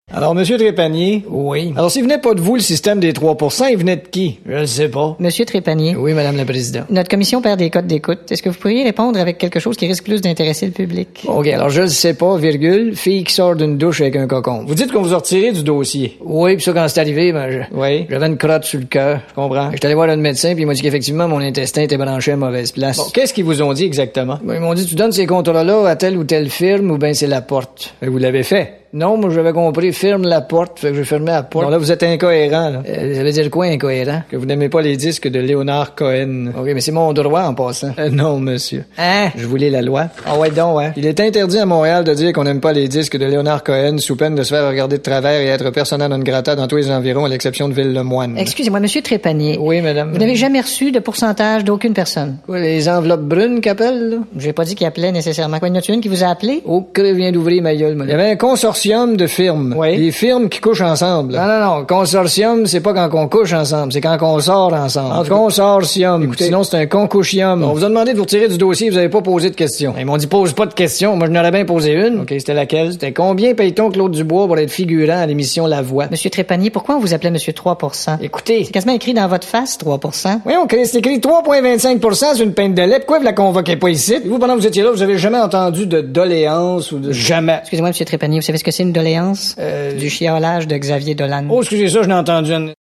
Alors, Monsieur Trépanier. Oui. Alors, s'il venait pas de vous, le système des 3%, il venait de qui? Je le sais pas. Monsieur Trépanier. Oui, Madame la Présidente. Notre commission perd des codes d'écoute. Est-ce que vous pourriez répondre avec quelque chose qui risque plus d'intéresser le public? OK, alors je le sais pas, virgule, fille qui sort d'une douche avec un cocon. Vous dites qu'on vous a retiré du dossier. Oui, pis ça, quand c'est arrivé, Oui. j'avais une crotte sur le cœur. Je comprends. J'étais allé voir le médecin, puis il m'a dit qu'effectivement, mon intestin était branché à mauvaise place. Bon, qu'est-ce qu'ils vous ont dit exactement? Ben, ils m'ont dit, tu donnes ces contrats-là à telle ou telle firme, ou ben c'est la porte. Vous l'avez fait. Non, moi, j'avais compris, ferme la porte, fait que je fermais la porte. Bon, là, vous êtes incohérent, là. Ça veut dire quoi, incohérent? Que vous n'aimez pas les disques de Léonard Cohen. OK, mais c'est mon droit, en passant. Non, monsieur. Hein? Je voulais la loi. Ah ouais, donc, hein? Il est interdit à Montréal de dire qu'on n'aime pas les disques de Léonard Cohen sous peine de se faire regarder de travers et être persona non grata dans tous les environs, à l'exception de Ville-le-Moine. Excusez-moi, Monsieur Trépanier. Oui, madame. Vous n'avez jamais reçu de pourcentage d'aucune personne? Quoi, les enveloppes brunes qu'appellent, là? J'ai pas dit qu'il appelait nécessairement. Quoi, y en a-tu une qui vous a appelé? Oh, que vient d'ouvrir ma gueule, Il y avait un consortium de firmes. Oui. Des firmes qui couchent ensemble. Non. Consortium, c'est pas quand on couche ensemble, c'est quand on sort ensemble. En consortium. Écoutez, Sinon, c'est un concouchium. on vous a demandé de vous retirer du dossier, vous avez pas posé de questions. Ils m'ont dit, pose pas de questions. Moi, je n'aurais bien posé une. OK, c'était laquelle? C'était combien paye-t-on Claude Dubois pour être figurant à l'émission La Voix? Monsieur Trépanier, pourquoi on vous appelait Monsieur 3%? Écoutez. C'est quasiment écrit dans votre face, 3%. Voyons, c'est écrit 3,25% sur une peinte de lait. Pourquoi vous la convoquez pas ici? Vous, pendant que vous étiez là, vous avez jamais entendu de doléance ou de... Jamais. Excusez-moi, Monsieur Trépanier, vous savez ce que c'est une doléance? Du chiolage de Xavier Dolan. Oh, excusez ça, je n'ai entendu une...